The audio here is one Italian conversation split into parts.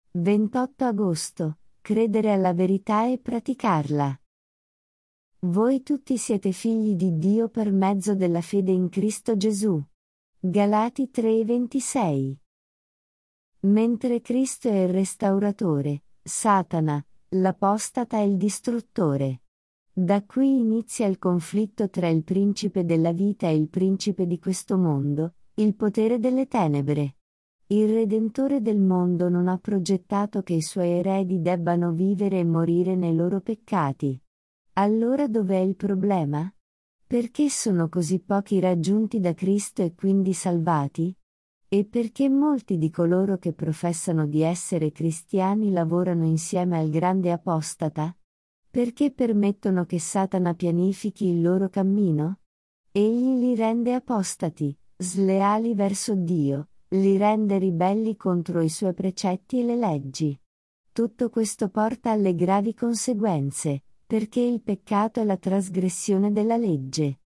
28 agosto. Credere alla verità e praticarla. Voi tutti siete figli di Dio per mezzo della fede in Cristo Gesù. Galati 3:26. Mentre Cristo è il restauratore, Satana, l'apostata è il distruttore. Da qui inizia il conflitto tra il principe della vita e il principe di questo mondo, il potere delle tenebre. Il Redentore del mondo non ha progettato che i suoi eredi debbano vivere e morire nei loro peccati. Allora dov'è il problema? Perché sono così pochi raggiunti da Cristo e quindi salvati? E perché molti di coloro che professano di essere cristiani lavorano insieme al grande apostata? Perché permettono che Satana pianifichi il loro cammino? Egli li rende apostati, sleali verso Dio, li rende ribelli contro i suoi precetti e le leggi. Tutto questo porta alle gravi conseguenze, perché il peccato è la trasgressione della legge.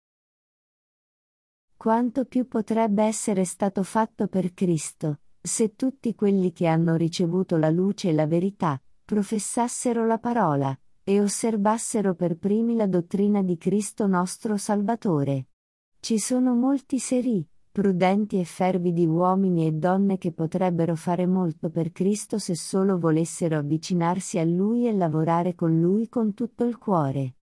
Quanto più potrebbe essere stato fatto per Cristo, se tutti quelli che hanno ricevuto la luce e la verità, professassero la parola, e osservassero per primi la dottrina di Cristo nostro Salvatore. Ci sono molti seri, prudenti e fervidi uomini e donne che potrebbero fare molto per Cristo se solo volessero avvicinarsi a Lui e lavorare con Lui con tutto il cuore.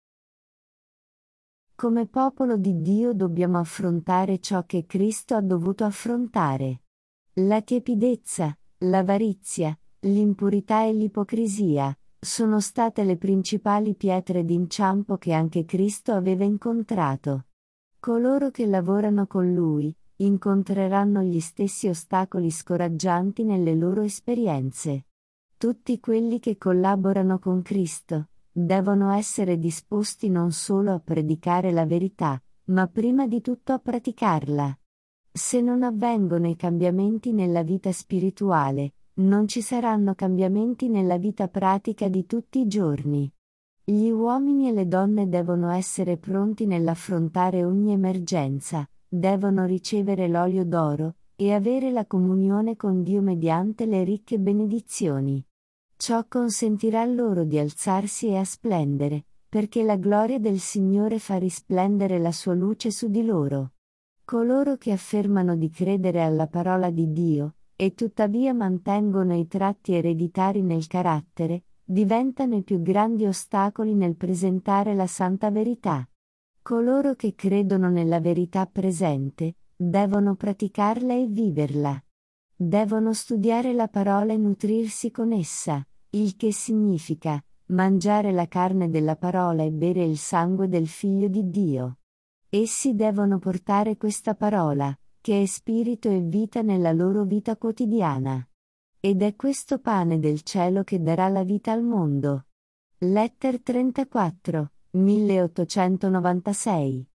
Come popolo di Dio dobbiamo affrontare ciò che Cristo ha dovuto affrontare. La tiepidezza, l'avarizia, l'impurità e l'ipocrisia sono state le principali pietre d'inciampo che anche Cristo aveva incontrato. Coloro che lavorano con Lui incontreranno gli stessi ostacoli scoraggianti nelle loro esperienze. Tutti quelli che collaborano con Cristo devono essere disposti non solo a predicare la verità, ma prima di tutto a praticarla. Se non avvengono i cambiamenti nella vita spirituale, non ci saranno cambiamenti nella vita pratica di tutti i giorni. Gli uomini e le donne devono essere pronti nell'affrontare ogni emergenza, devono ricevere l'olio d'oro, e avere la comunione con Dio mediante le ricche benedizioni. Ciò consentirà loro di alzarsi e a splendere, perché la gloria del Signore fa risplendere la sua luce su di loro. Coloro che affermano di credere alla parola di Dio, e tuttavia mantengono i tratti ereditari nel carattere, diventano i più grandi ostacoli nel presentare la santa verità. Coloro che credono nella verità presente, devono praticarla e viverla. Devono studiare la parola e nutrirsi con essa, il che significa mangiare la carne della parola e bere il sangue del Figlio di Dio. Essi devono portare questa parola, che è spirito e vita nella loro vita quotidiana. Ed è questo pane del cielo che darà la vita al mondo. Letter 34, 1896